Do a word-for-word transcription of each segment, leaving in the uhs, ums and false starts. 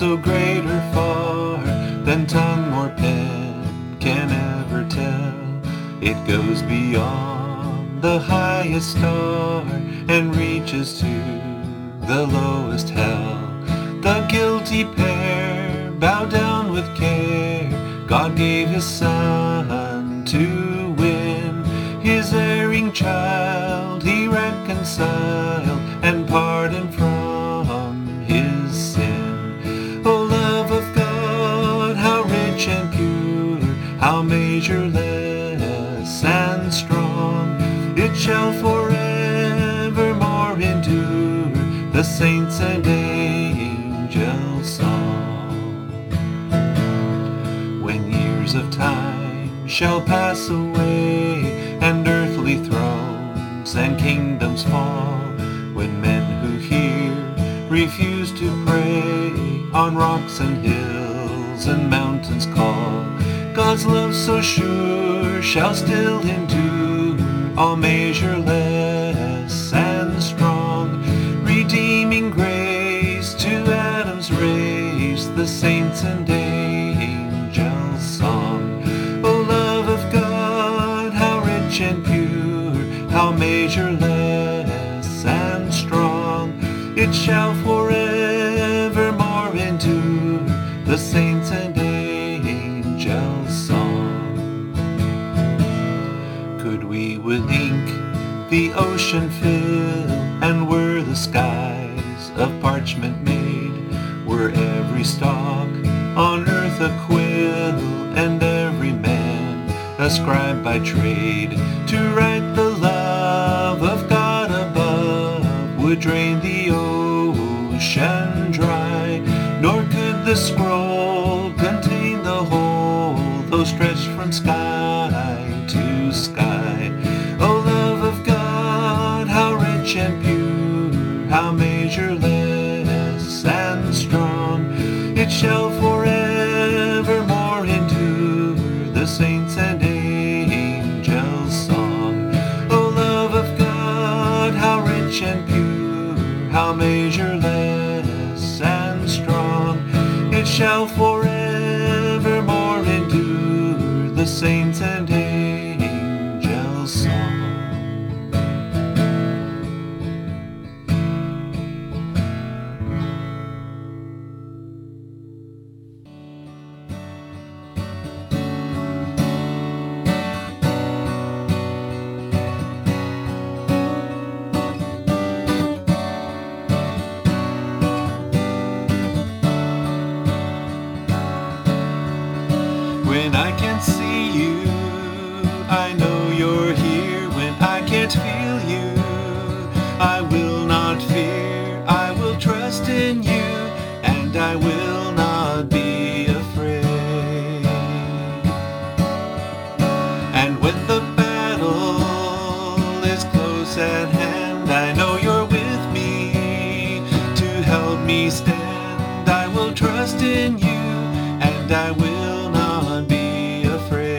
so great or far than tongue or pen can ever tell. It goes beyond the highest star and reaches to the lowest hell. The guilty pair bow down with care. God gave his Son to win. His erring child he reconciled and pardoned from his sin. O love of God, how rich and pure, how measureless and strong, it shall forevermore endure, the saints and angels' song. When years of time shall pass away, and earthly thrones and kingdoms fall, when men who hear refuse to pray, on rocks and hills and mountains call, God's love so sure shall still endure, all measureless and strong, redeeming grace to Adam's race, the saints and angels' song. O love of God, how rich and pure, how measureless and strong, it shall forevermore endure, the saints and angels' song. Could we with ink the ocean fill, and were the skies of parchment made, were every stalk on earth a quill, and every man a scribe by trade, to write the love of God above, would drain the ocean dry, nor could the scroll contain the whole, though stretched from sky to sky. O love of God, how rich and pure, how measureless and strong, it shall forevermore endure, the saints and angels' song. O love of God, how rich and pure, how measureless and strong, it shall forevermore endure, the saints and angels' song. When I can't see you, I know you're here. When I can't feel you, I will not fear. I will trust in you, and I will not be afraid. And when the battle is close at hand, I know you're with me to help me stand. I will trust in you, and I will not be afraid.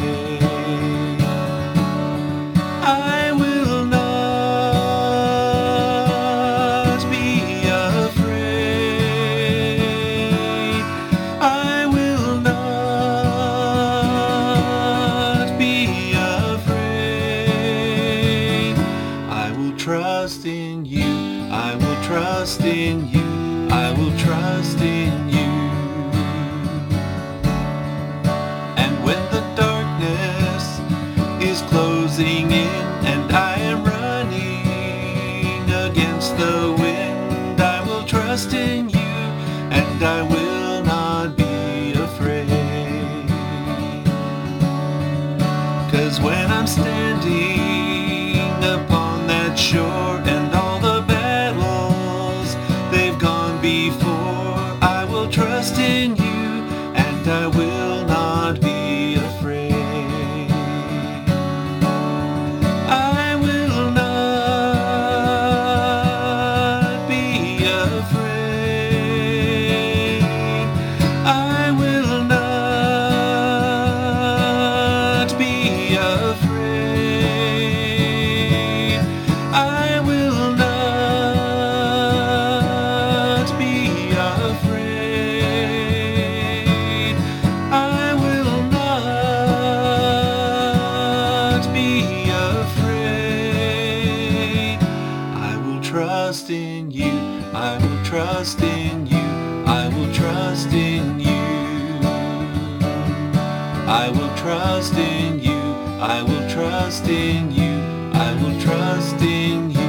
I will not be afraid. I will not be afraid. I will trust in you. I will trust in you. I will trust in you. Closing in, and I am running against the wind, I will trust in you, and I will not be afraid. 'Cause when I'm standing upon that shore, and all the battles they've gone before, I will trust in you, and I will not be afraid. Afraid. will trust in you. I will trust in you. I will trust in you.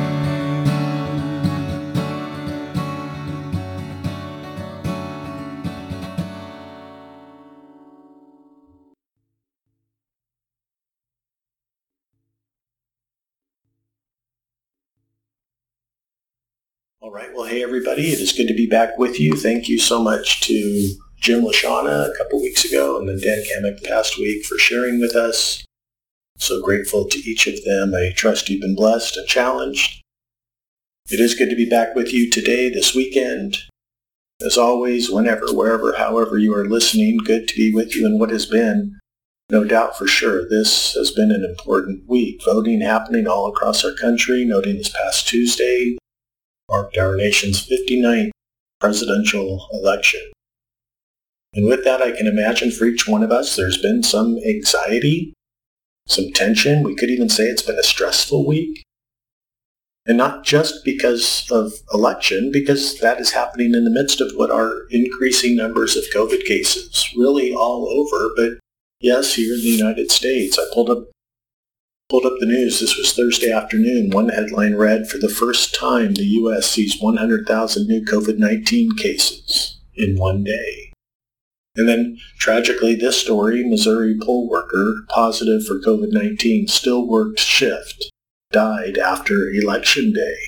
All right. Well, hey, everybody. It is good to be back with you. Thank you so much to Jim Lashana a couple weeks ago and then Dan Kamek the past week for sharing with us. So grateful to each of them. I trust you've been blessed and challenged. It is good to be back with you today, this weekend. As always, whenever, wherever, however you are listening, good to be with you in what has been, no doubt for sure, this has been an important week. Voting happening all across our country, noting this past Tuesday marked our nation's fifty-ninth presidential election. And with that, I can imagine for each one of us, there's been some anxiety, some tension. We could even say it's been a stressful week. And not just because of election, because that is happening in the midst of what are increasing numbers of COVID cases, really all over. But yes, here in the United States, I pulled up Pulled up the news. This was Thursday afternoon. One headline read, for the first time, the U S sees one hundred thousand new COVID nineteen cases in one day. And then, tragically, this story, Missouri poll worker positive for COVID nineteen, still worked shift, died after Election Day.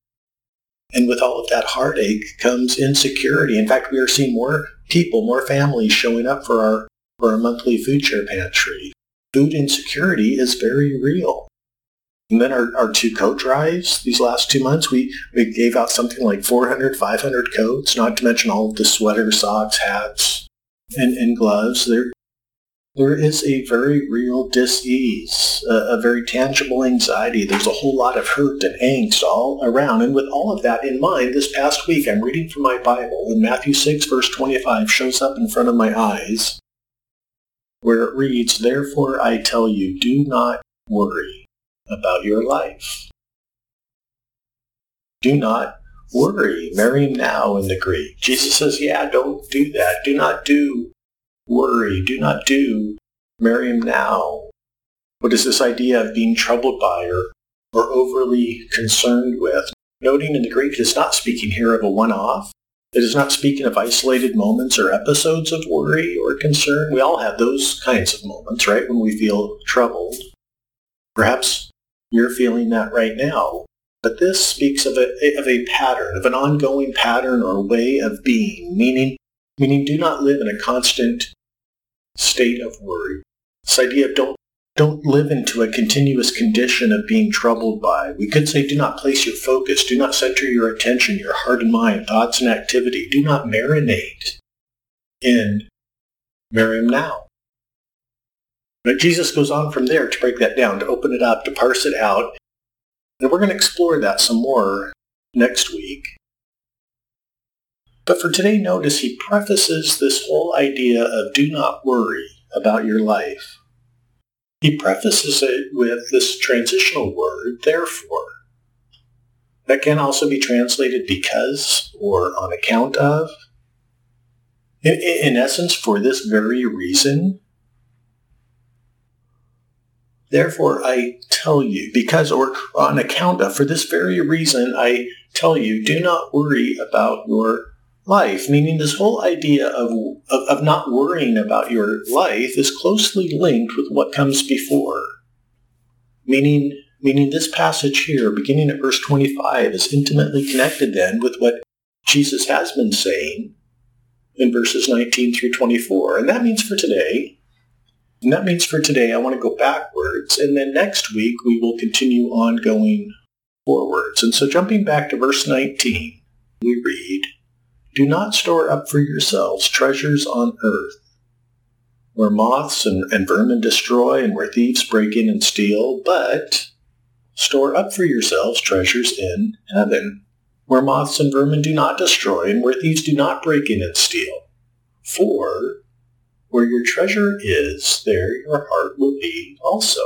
And with all of that heartache comes insecurity. In fact, we are seeing more people, more families showing up for our, for our monthly food share pantry. Food insecurity is very real. And then our, our two coat drives, these last two months, we, we gave out something like four hundred, five hundred coats, not to mention all of the sweaters, socks, hats, and, and gloves. There, there is a very real dis-ease, a, a very tangible anxiety. There's a whole lot of hurt and angst all around. And with all of that in mind, this past week, I'm reading from my Bible, and Matthew six, verse twenty-five shows up in front of my eyes, where it reads, therefore I tell you, do not worry about your life. Do not worry. Miriam now in the Greek. Jesus says, yeah, don't do that. Do not do worry. Do not do Miriam now. What is this idea of being troubled by or, or overly concerned with? Noting in the Greek, it's not speaking here of a one-off. It is not speaking of isolated moments or episodes of worry or concern. We all have those kinds of moments, right, when we feel troubled. Perhaps you're feeling that right now. But this speaks of a, of a pattern, of an ongoing pattern or way of being, meaning, meaning do not live in a constant state of worry. This idea of don't Don't live into a continuous condition of being troubled by. We could say, do not place your focus. Do not center your attention, your heart and mind, thoughts and activity. Do not marinate in Miriam now. But Jesus goes on from there to break that down, to open it up, to parse it out. And we're going to explore that some more next week. But for today, notice he prefaces this whole idea of do not worry about your life. He prefaces it with this transitional word, therefore. That can also be translated because or on account of. In, in essence, for this very reason. Therefore, I tell you, because or on account of, for this very reason, I tell you, do not worry about your life, meaning this whole idea of, of, of not worrying about your life is closely linked with what comes before. Meaning, meaning this passage here, beginning at verse twenty-five, is intimately connected then with what Jesus has been saying in verses nineteen through twenty-four. And that means for today, and that means for today, I want to go backwards, and then next week we will continue on going forwards. And so jumping back to verse nineteen, we read, do not store up for yourselves treasures on earth, where moths and, and vermin destroy and where thieves break in and steal, but store up for yourselves treasures in heaven, where moths and vermin do not destroy and where thieves do not break in and steal. For where your treasure is, there your heart will be also.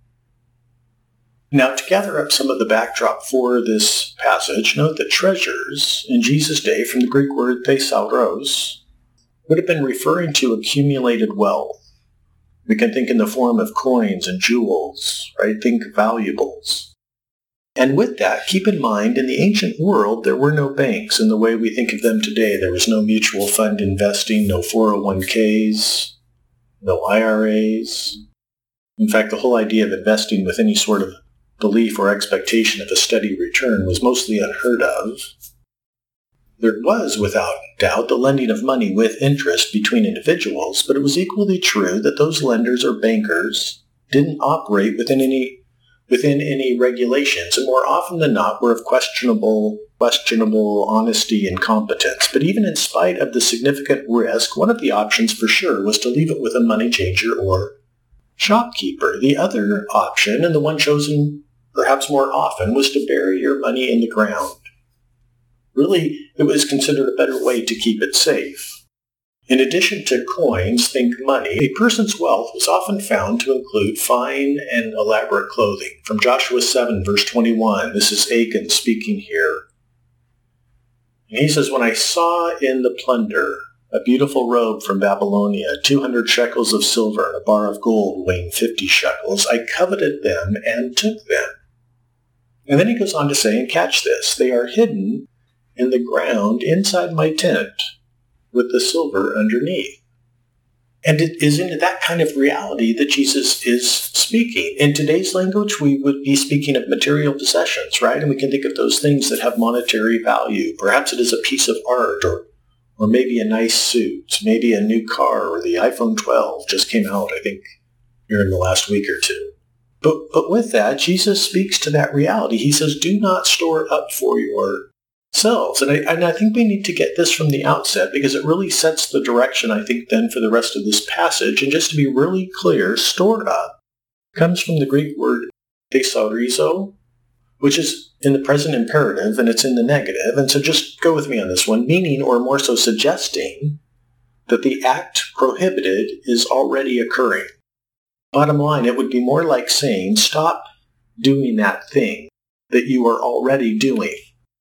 Now, to gather up some of the backdrop for this passage, note that treasures in Jesus' day, from the Greek word thesauros, would have been referring to accumulated wealth. We can think in the form of coins and jewels, right? Think valuables. And with that, keep in mind, in the ancient world, there were no banks in the way we think of them today. There was no mutual fund investing, no four oh one k's, no I R A's. In fact, the whole idea of investing with any sort of belief or expectation of a steady return was mostly unheard of. There was, without doubt, the lending of money with interest between individuals, but it was equally true that those lenders or bankers didn't operate within any within any regulations, and more often than not were of questionable, questionable honesty and competence. But even in spite of the significant risk, one of the options for sure was to leave it with a money changer or shopkeeper. The other option, and the one chosen perhaps more often, was to bury your money in the ground. Really, it was considered a better way to keep it safe. In addition to coins, think money, a person's wealth was often found to include fine and elaborate clothing. From Joshua seven, verse twenty-one, this is Achan speaking here. And he says, "When I saw in the plunder a beautiful robe from Babylonia, two hundred shekels of silver, and a bar of gold weighing fifty shekels, I coveted them and took them." And then he goes on to say, and catch this, "They are hidden in the ground inside my tent, with the silver underneath." And it is into that kind of reality that Jesus is speaking. In today's language, we would be speaking of material possessions, right? And we can think of those things that have monetary value. Perhaps it is a piece of art, or or maybe a nice suit, maybe a new car, or the iPhone twelve just came out, I think, here in the last week or two. But, but with that, Jesus speaks to that reality. He says, do not store up for your selves. And I, and I think we need to get this from the outset, because it really sets the direction, I think, then for the rest of this passage. And just to be really clear, stored up comes from the Greek word thesaurizo, which is in the present imperative, and it's in the negative. And so just go with me on this one, meaning, or more so suggesting, that the act prohibited is already occurring. Bottom line, it would be more like saying, stop doing that thing that you are already doing.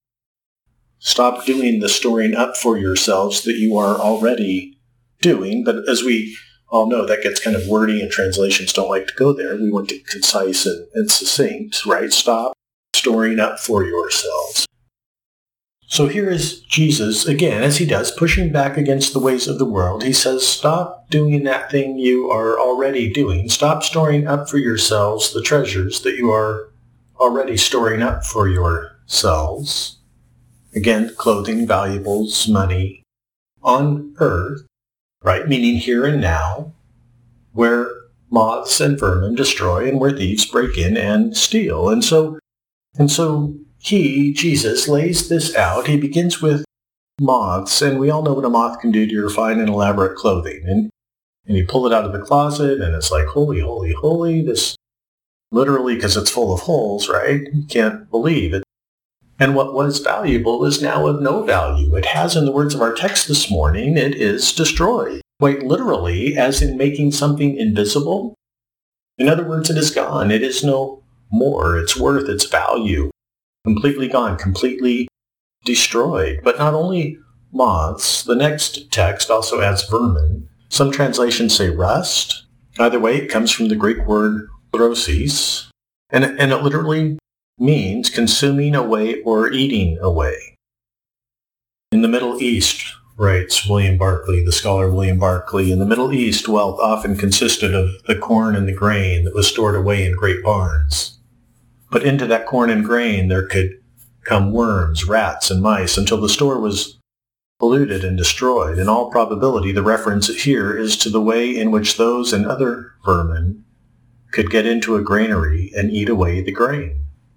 Stop doing the storing up for yourselves that you are already doing. But as we all know, that gets kind of wordy and translations don't like to go there. We want to concise and, and succinct, right? Stop storing up for yourselves. So here is Jesus, again, as he does, pushing back against the ways of the world. He says, stop doing that thing you are already doing. Stop storing up for yourselves the treasures that you are already storing up for yourselves. Again, clothing, valuables, money, on earth, right? Meaning here and now, where moths and vermin destroy and where thieves break in and steal. And so, and so he, Jesus, lays this out. He begins with moths, and we all know what a moth can do to your fine and elaborate clothing. And, and you pull it out of the closet, and it's like, holy, holy, holy, this, literally, because it's full of holes, right? You can't believe it. And what was valuable is now of no value. It has, in the words of our text this morning, it is destroyed. Quite literally, as in making something invisible. In other words, it is gone. It is no more. Its worth, its value, completely gone, completely destroyed. But not only moths, the next text also adds vermin. Some translations say rust. Either way, it comes from the Greek word throsis, and, and it literally means consuming away or eating away. In the Middle East, writes William Barclay, the scholar William Barclay, in the Middle East, wealth often consisted of the corn and the grain that was stored away in great barns. But into that corn and grain there could come worms, rats, and mice until the store was polluted and destroyed. In all probability, the reference here is to the way in which those and other vermin could get into a granary and eat away the grain.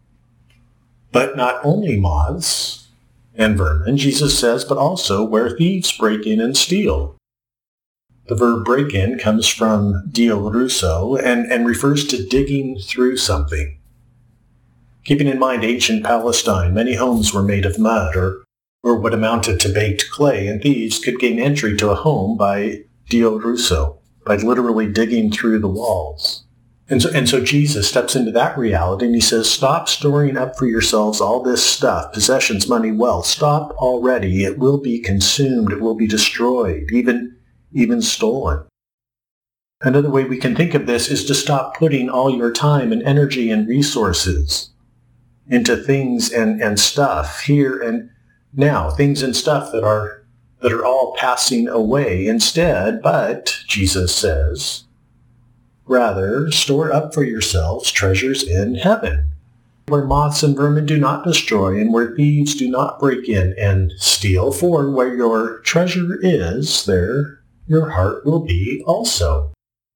But not only moths and vermin, Jesus says, but also where thieves break in and steal. The verb break in comes from dioruso and, and refers to digging through something. Keeping in mind ancient Palestine, many homes were made of mud or, or what amounted to baked clay, and thieves could gain entry to a home by dioruso, by literally digging through the walls. And so, and so Jesus steps into that reality and he says, stop storing up for yourselves all this stuff, possessions, money, wealth. Stop already. It will be consumed. It will be destroyed, even, even stolen. Another way we can think of this is to stop putting all your time and energy and resources into things and, and stuff here and now, things and stuff that are that are all passing away instead, but, Jesus says, rather, store up for yourselves treasures in heaven, where moths and vermin do not destroy, and where thieves do not break in and steal. For where your treasure is, there your heart will be also.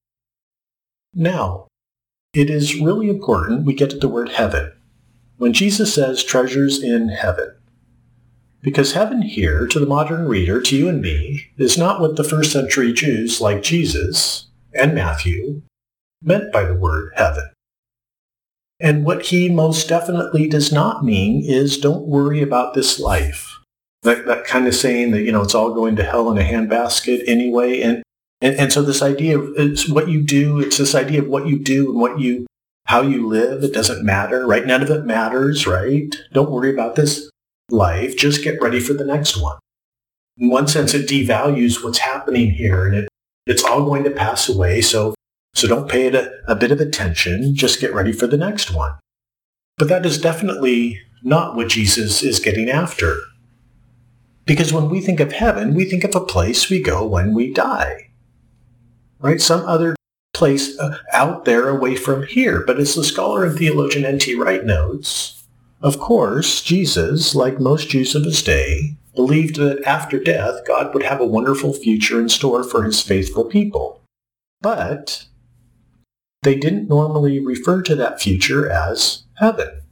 Now, it is really important we get to the word heaven. When Jesus says treasures in heaven, because heaven here, to the modern reader, to you and me, is not what the first century Jews like Jesus and Matthew meant by the word heaven. And what he most definitely does not mean is don't worry about this life. That, that kind of saying that, you know, it's all going to hell in a handbasket anyway. And, and, and so this idea of it's what you do, it's this idea of what you do and what you, how you live, it doesn't matter, right? None of it matters, right? Don't worry about this life, just get ready for the next one. In one sense, it devalues what's happening here, and it, it's all going to pass away, so, so don't pay it a, a bit of attention, just get ready for the next one. But that is definitely not what Jesus is getting after. Because when we think of heaven, we think of a place we go when we die, right? Some other place uh, out there away from here. But as the scholar and theologian N T Wright notes, of course, Jesus, like most Jews of his day, believed that after death, God would have a wonderful future in store for his faithful people. But they didn't normally refer to that future as heaven.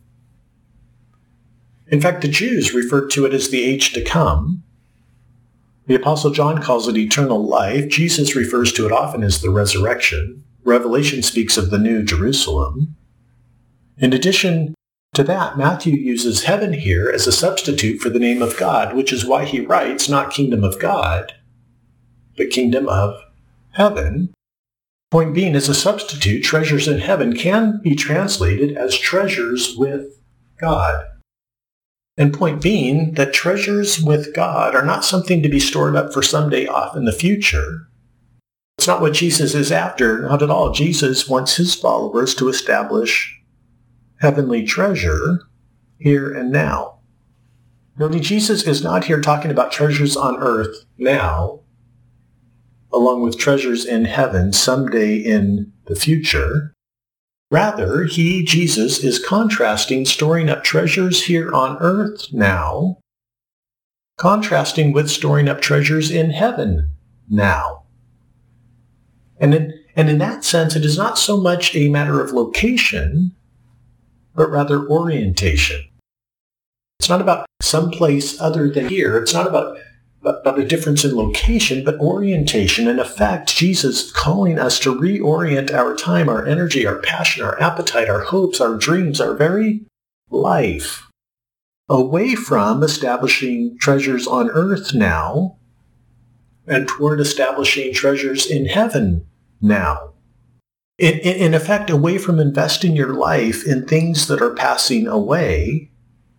In fact, the Jews referred to it as the age to come. The Apostle John calls it eternal life. Jesus refers to it often as the resurrection. Revelation speaks of the New Jerusalem. In addition to that, Matthew uses heaven here as a substitute for the name of God, which is why he writes not kingdom of God, but kingdom of heaven. Point being, as a substitute, treasures in heaven can be translated as treasures with God. And point being that treasures with God are not something to be stored up for someday off in the future. It's not what Jesus is after, not at all. Jesus wants his followers to establish heavenly treasure here and now. Noting Jesus is not here talking about treasures on earth now, along with treasures in heaven someday in the future. Rather, he, Jesus, is contrasting storing up treasures here on earth now, contrasting with storing up treasures in heaven now. And in, and in that sense, it is not so much a matter of location, but rather orientation. It's not about some place other than here. It's not about, about a difference in location, but orientation. In effect, Jesus is calling us to reorient our time, our energy, our passion, our appetite, our hopes, our dreams, our very life, away from establishing treasures on earth now and toward establishing treasures in heaven now. In, in, in effect, away from investing your life in things that are passing away,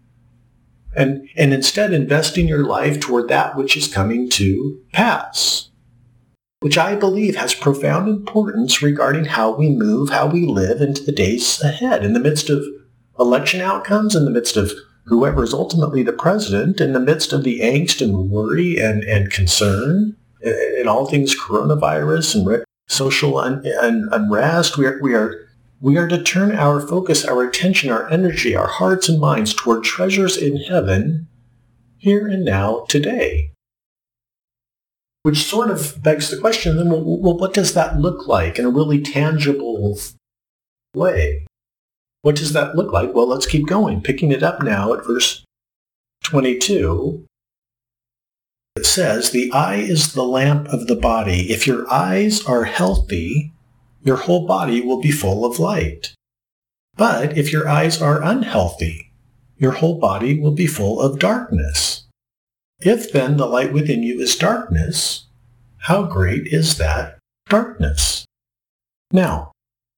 and, and instead investing your life toward that which is coming to pass, which I believe has profound importance regarding how we move, how we live into the days ahead, in the midst of election outcomes, in the midst of whoever is ultimately the president, in the midst of the angst and worry and, and concern, and all things coronavirus and re- social un- un- unrest. We are, we are, we are to turn our focus, our attention, our energy, our hearts and minds toward treasures in heaven, here and now, today. Which sort of begs the question, then, well, well, what does that look like in a really tangible way? What does that look like? Well, let's keep going. Picking it up now at verse twenty-two. It says, the eye is the lamp of the body. If your eyes are healthy, your whole body will be full of light. But if your eyes are unhealthy, your whole body will be full of darkness. If then the light within you is darkness, how great is that darkness? Now,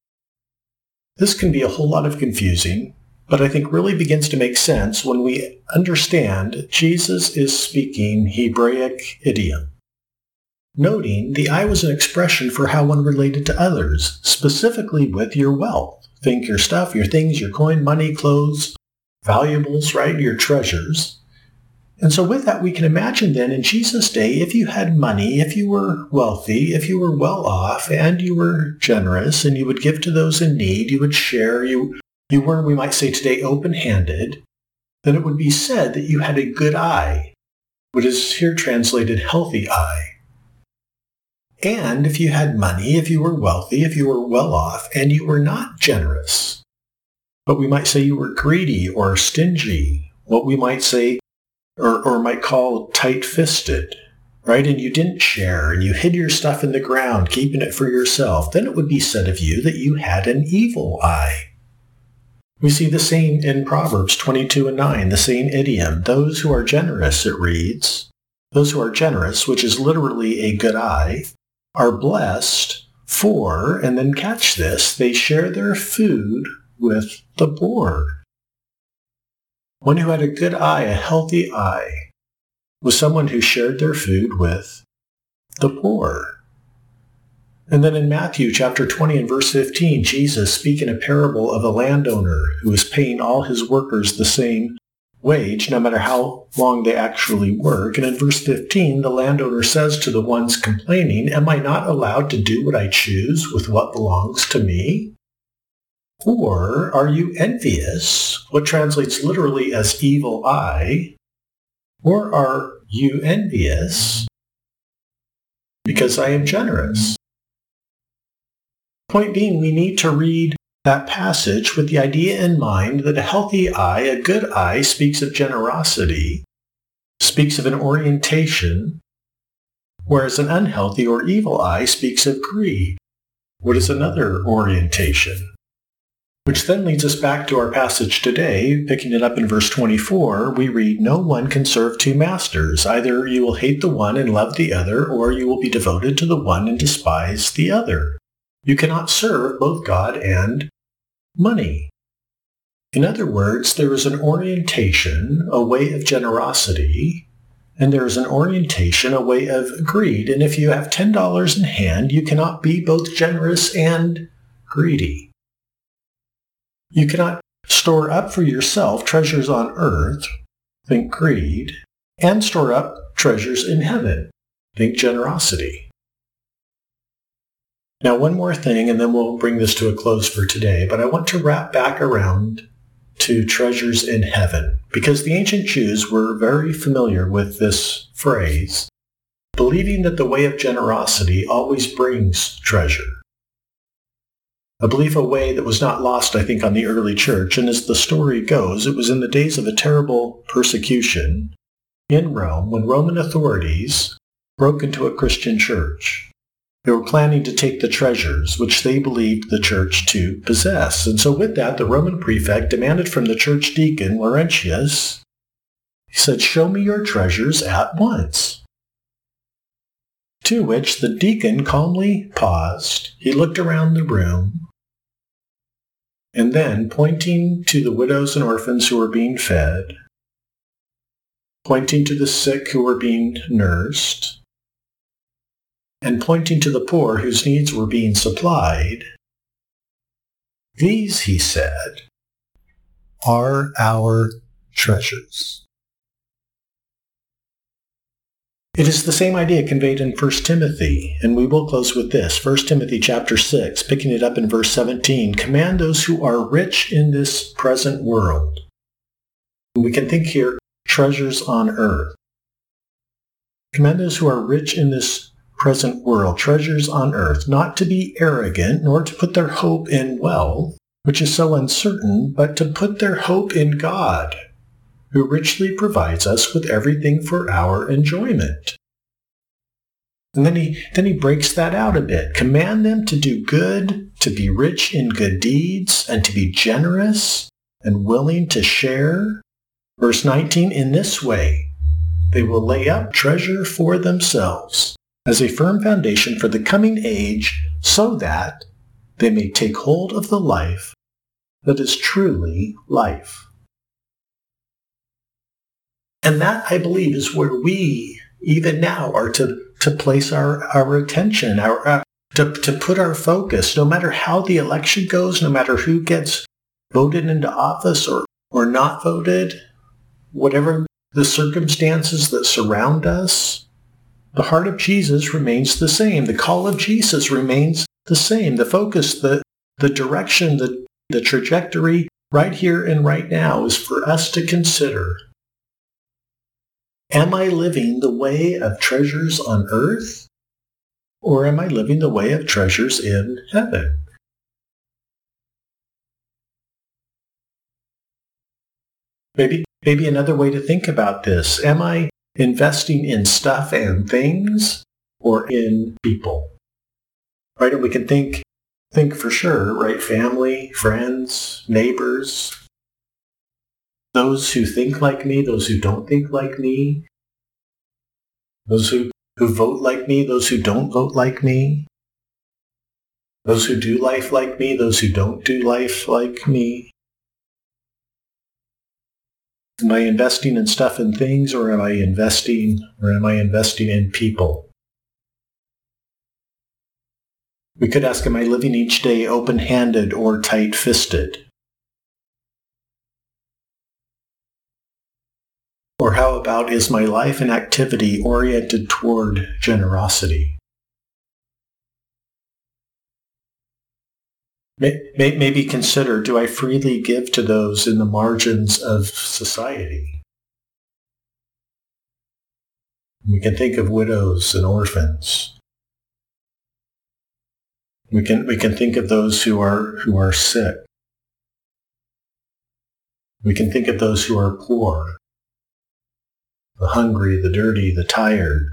this can be a whole lot of confusing, but I think really begins to make sense when we understand Jesus is speaking Hebraic idiom. noting the I was an expression for how one related to others, specifically with your wealth. Think your stuff, your things, your coin, money, clothes, valuables, right? Your treasures. And so with that, we can imagine then in Jesus' day, if you had money, if you were wealthy, if you were well off, and you were generous, and you would give to those in need, you would share, you, you were, we might say today, open-handed, then it would be said that you had a good eye, what is here translated healthy eye. And if you had money, if you were wealthy, if you were well off, and you were not generous, but we might say you were greedy or stingy, what we might say Or, or might call tight-fisted, right? And you didn't share, and you hid your stuff in the ground, keeping it for yourself, then it would be said of you that you had an evil eye. We see the same in Proverbs twenty-two and nine, the same idiom. Those who are generous, it reads, those who are generous, which is literally a good eye, are blessed, for, and then catch this, they share their food with the poor. One who had a good eye, a healthy eye, was someone who shared their food with the poor. And then in Matthew chapter twenty and verse fifteen, Jesus speaking a parable of a landowner who was paying all his workers the same wage, no matter how long they actually work. And in verse fifteen, the landowner says to the ones complaining, "Am I not allowed to do what I choose with what belongs to me? Or are you envious," what translates literally as evil eye, or are you envious because I am generous? Point being, we need to read that passage with the idea in mind that a healthy eye, a good eye, speaks of generosity, speaks of an orientation, whereas an unhealthy or evil eye speaks of greed. What is another orientation? Which then leads us back to our passage today. Picking it up in verse twenty-four, we read, "No one can serve two masters. Either you will hate the one and love the other, or you will be devoted to the one and despise the other. You cannot serve both God and money." In other words, there is an orientation, a way of generosity, and there is an orientation, a way of greed. And if you have ten dollars in hand, you cannot be both generous and greedy. You cannot store up for yourself treasures on earth, think greed, and store up treasures in heaven, think generosity. Now, one more thing, and then we'll bring this to a close for today, but I want to wrap back around to treasures in heaven, because the ancient Jews were very familiar with this phrase, believing that the way of generosity always brings treasure. I believe a way that was not lost, I think, on the early church, and as the story goes, it was in the days of a terrible persecution in Rome when Roman authorities broke into a Christian church. They were planning to take the treasures which they believed the church to possess. And so with that, the Roman prefect demanded from the church deacon, Laurentius, he said, "Show me your treasures at once." To which the deacon calmly paused. He looked around the room, and then, pointing to the widows and orphans who were being fed, pointing to the sick who were being nursed, and pointing to the poor whose needs were being supplied, "These," he said, "are our treasures." It is the same idea conveyed in First Timothy, and we will close with this. First Timothy chapter six, picking it up in verse seventeen, "Command those who are rich in this present world." We can think here, treasures on earth. Command those who are rich in this present world, treasures on earth, not to be arrogant, nor to put their hope in wealth, which is so uncertain, but to put their hope in God, who richly provides us with everything for our enjoyment. And then he, then he breaks that out a bit. Command them to do good, to be rich in good deeds, and to be generous and willing to share. Verse nineteen, "In this way they will lay up treasure for themselves as a firm foundation for the coming age, so that they may take hold of the life that is truly life." And that, I believe, is where we, even now, are to to place our, our attention, our, uh, to, to put our focus, no matter how the election goes, no matter who gets voted into office or, or not voted, whatever the circumstances that surround us, the heart of Jesus remains the same. The call of Jesus remains the same. The focus, the, the direction, the, the trajectory right here and right now is for us to consider, am I living the way of treasures on earth, or am I living the way of treasures in heaven? Maybe, maybe another way to think about this, am I investing in stuff and things or in people? Right? And we can think, think for sure, right? Family, friends, neighbors, those who think like me, those who don't think like me, those who, who vote like me, those who don't vote like me, those who do life like me, those who don't do life like me. Am I investing in stuff and things, or am I investing, or am I investing in people? We could ask, am I living each day open-handed or tight-fisted? Or how about, is my life and activity oriented toward generosity? Maybe consider, do I freely give to those in the margins of society? We can think of widows and orphans. We can, we can think of those who are, who are sick. We can think of those who are poor, the hungry, the dirty, the tired.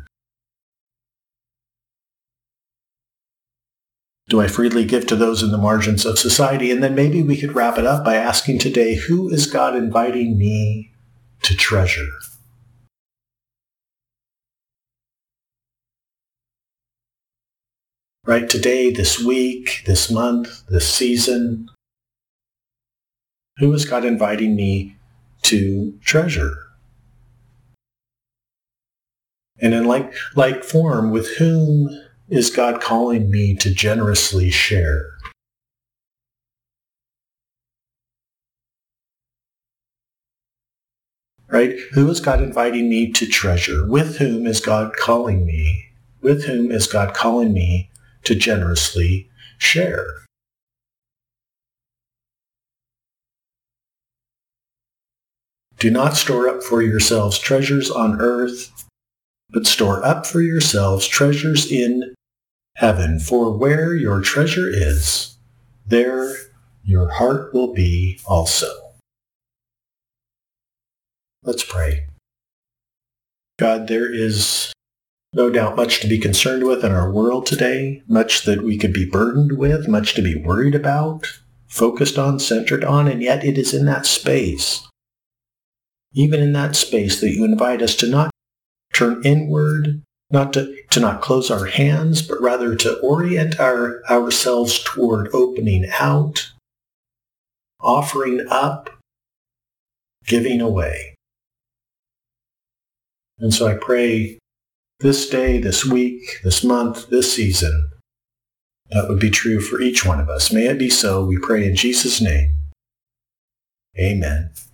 Do I freely give to those in the margins of society? And then maybe we could wrap it up by asking today, who is God inviting me to treasure? Right, today, this week, this month, this season, who is God inviting me to treasure? And in like, like form, with whom is God calling me to generously share? Right? Who is God inviting me to treasure? With whom is God calling me? With whom is God calling me to generously share? Do not store up for yourselves treasures on earth, but store up for yourselves treasures in heaven. For where your treasure is, there your heart will be also. Let's pray. God, there is no doubt much to be concerned with in our world today, much that we could be burdened with, much to be worried about, focused on, centered on, and yet it is in that space, even in that space, that you invite us to not turn inward, not to, to not close our hands, but rather to orient our, ourselves toward opening out, offering up, giving away. And so I pray this day, this week, this month, this season, that would be true for each one of us. May it be so, we pray in Jesus' name. Amen.